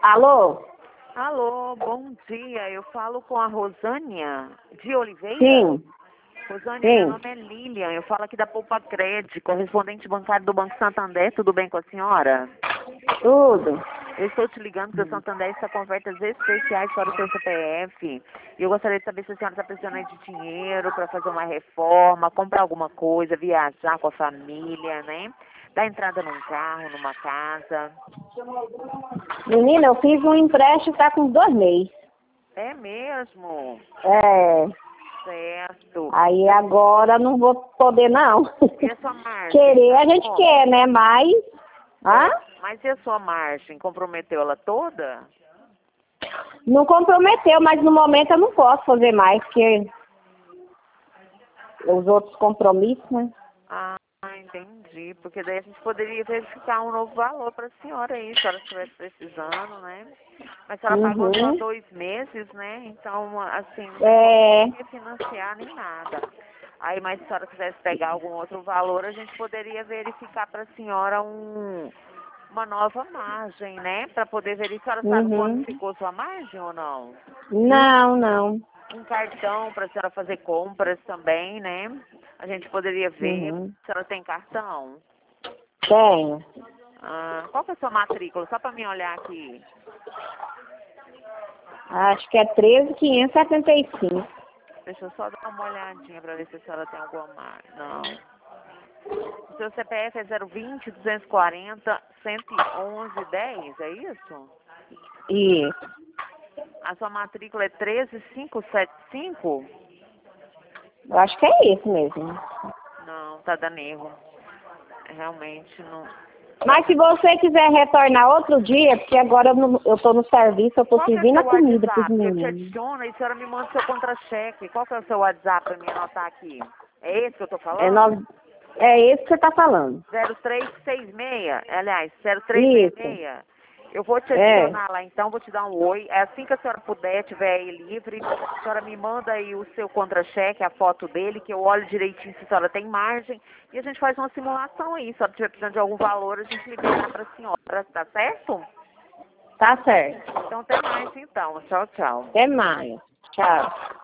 Alô? Alô, bom dia. Eu falo com a Rosânia de Oliveira. Sim. Rosânia, Sim. meu nome é Lilian. Eu falo aqui da Poupa Cred, correspondente bancário do Banco Santander. Tudo bem com a senhora? Tudo. Eu estou te ligando porque o Santander está com ofertas especiais para o seu CPF. E eu gostaria de saber se a senhora está precisando de dinheiro para fazer uma reforma, comprar alguma coisa, viajar com a família, né? Dar entrada num carro, numa casa. Menina, eu fiz um empréstimo, tá com 2 meses. É mesmo? É. Certo. Aí agora não vou poder, não. E a sua margem? Querer a gente Bom, quer, né? Mas... Hã? Mas e a sua margem? Comprometeu ela toda? Não comprometeu, mas no momento eu não posso fazer mais, porque os outros compromissos, né? Ah, entendi. Porque daí a gente poderia verificar um novo valor para a senhora aí, se a senhora estivesse precisando, né? Mas a senhora pagou só 2 meses, né? Então, assim, não tem como refinanciar nem nada. Aí, mas se a senhora quisesse pegar algum outro valor, a gente poderia verificar para a senhora uma nova margem, né? Para poder verificar. A senhora sabe quanto ficou sua margem ou não? Não, não. Um cartão para a senhora fazer compras também, né? A gente poderia ver. A senhora tem cartão? Tenho. Ah, qual que é a sua matrícula? Só para mim olhar aqui. Acho que é 13.575. Deixa eu só dar uma olhadinha para ver se a senhora tem alguma margem. Não. O seu CPF é 020 240 111 10, é isso? Isso. A sua matrícula é 13575? Eu acho que é isso mesmo. Não, tá dando erro. Realmente não. Mas se você quiser retornar outro dia, porque agora eu tô no serviço, eu tô Qual que é o servindo a seu comida pros WhatsApp? Eu te meninos. adiciono e a senhora me manda o seu contra-cheque. Qual que é o seu WhatsApp para me anotar aqui? É esse que eu tô É, falando? é esse que você tá falando. 0366, aliás, Isso. 0366. Eu vou te adicionar lá então, vou te dar um oi. É assim que a senhora puder, tiver aí livre, a senhora me manda aí o seu contra-cheque, a foto dele, que eu olho direitinho se a senhora tem margem, e a gente faz uma simulação aí. Se a senhora estiver precisando de algum valor, a gente libera para a senhora, tá certo? Tá certo. Então até mais então. Tchau, tchau. Até mais. Tchau.